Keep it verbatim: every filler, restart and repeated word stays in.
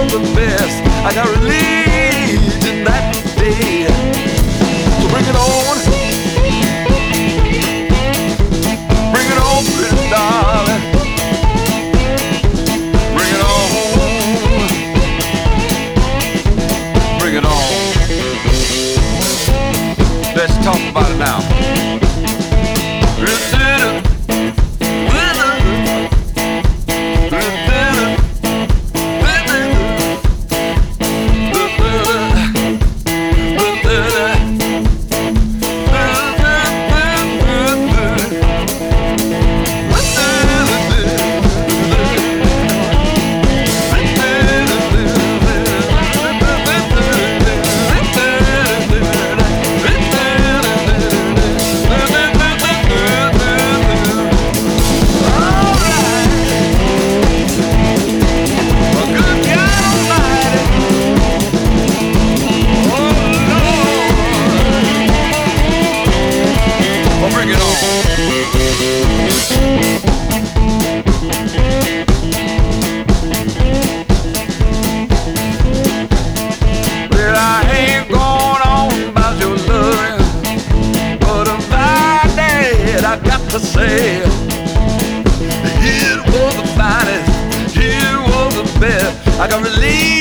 was the best. I got religion that day. So bring it on. Bring it on, pretty darling. Bring it on. Bring it on. Let's talk about it now. To say it was the finest, it was the best. I got relief.